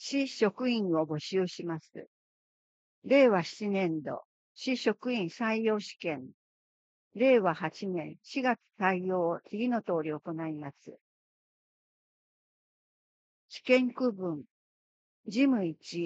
市職員を募集します。令和7年度、市職員採用試験、令和8年4月採用を次の通り行います。試験区分、事務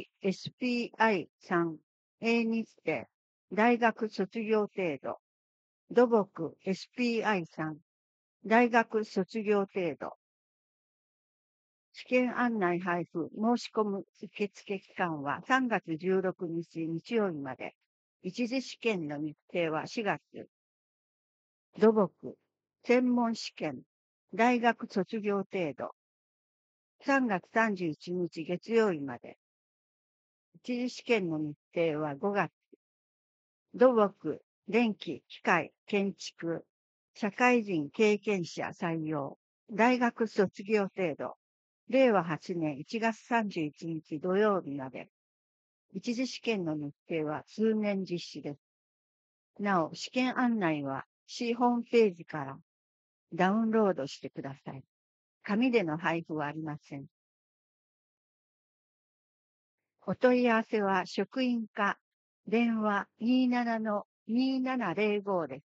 1、SPI3、A 日程、大学卒業程度、土木 SPI3、大学卒業程度。試験案内配布、申し込む受付期間は3月16日日曜日まで。一次試験の日程は4月。土木、専門試験、大学卒業程度。3月31日月曜日まで。一次試験の日程は5月。土木、電気、機械、建築、社会人経験者採用、大学卒業程度。令和8年1月31日土曜日まで。一次試験の日程は数年実施です。なお、試験案内は市ホームページからダウンロードしてください。紙での配布はありません。お問い合わせは職員課電話27-2705です。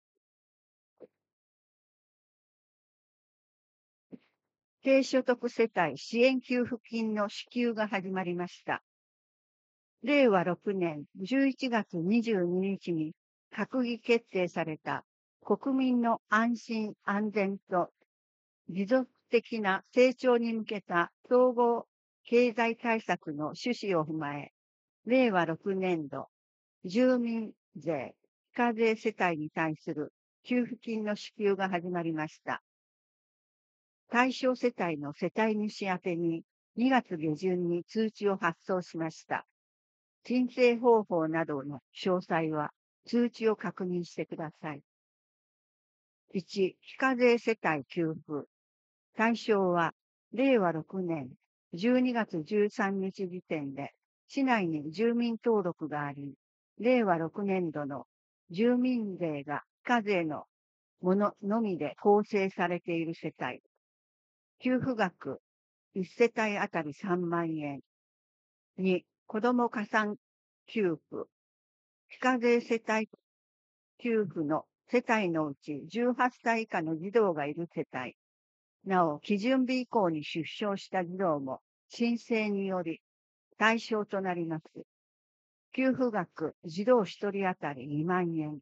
低所得世帯支援給付金の支給が始まりました。令和6年11月22日に閣議決定された国民の安心安全と持続的な成長に向けた総合経済対策の趣旨を踏まえ、令和6年度住民税非課税世帯に対する給付金の支給が始まりました。対象世帯の世帯主宛てに2月下旬に通知を発送しました。申請方法などの詳細は通知を確認してください。1、非課税世帯給付。対象は、令和6年12月13日時点で、市内に住民登録があり、令和6年度の住民税が非課税のもののみで構成されている世帯。給付額、1世帯あたり3万円。2、子ども加算給付。非課税世帯給付の世帯のうち18歳以下の児童がいる世帯。なお、基準日以降に出生した児童も申請により対象となります。給付額、児童1人当たり2万円。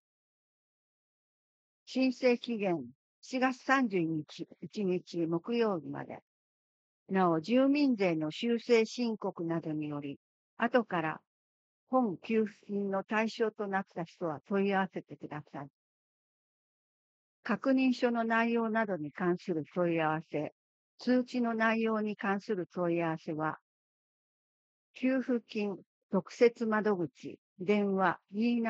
申請期限、4月31日木曜日まで。なお、住民税の修正申告などにより、後から本給付金の対象となった人は問い合わせてください。確認書の内容などに関する問い合わせ、通知の内容に関する問い合わせは、給付金特設窓口、電話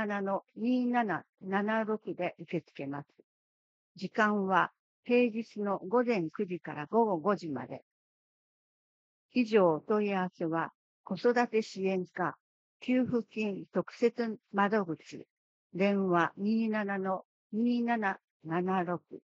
27-2776で受け付けます。時間は平日の午前9時から午後5時まで。以上お問い合わせは、子育て支援課、給付金特設窓口、電話27-2776